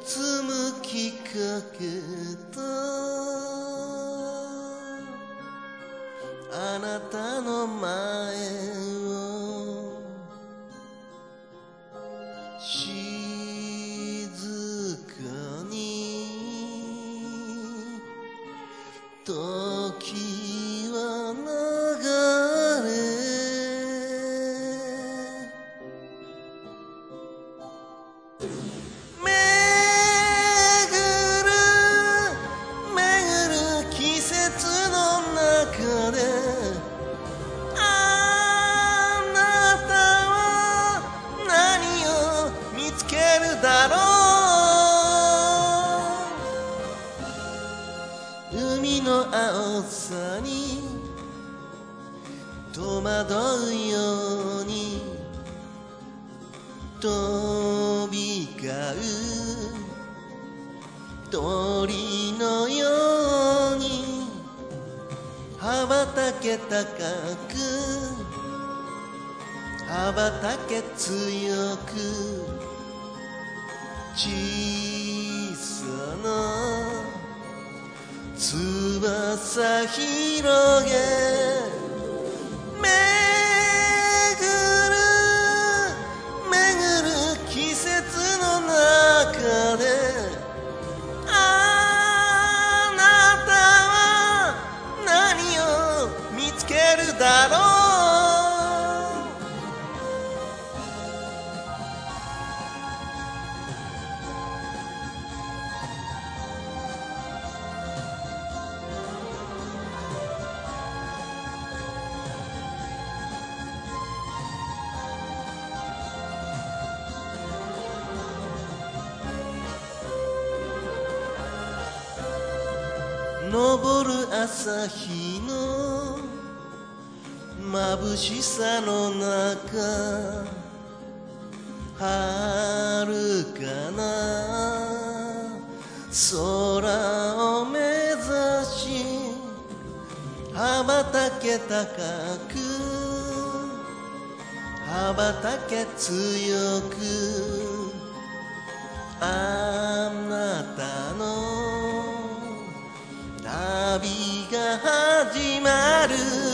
紡きかけたあなたの前を静かに時は流れ季節の中であなたは何を見つけるだろう海の青さに戸惑うように飛び交う鳥のように羽ばたけ高く羽ばたけ強く小さな翼広げ巡る季節の中でだろ昇る朝日の眩しさの中遥かな空を目指し羽ばたけ高く羽ばたけ強くあなたの旅が始まる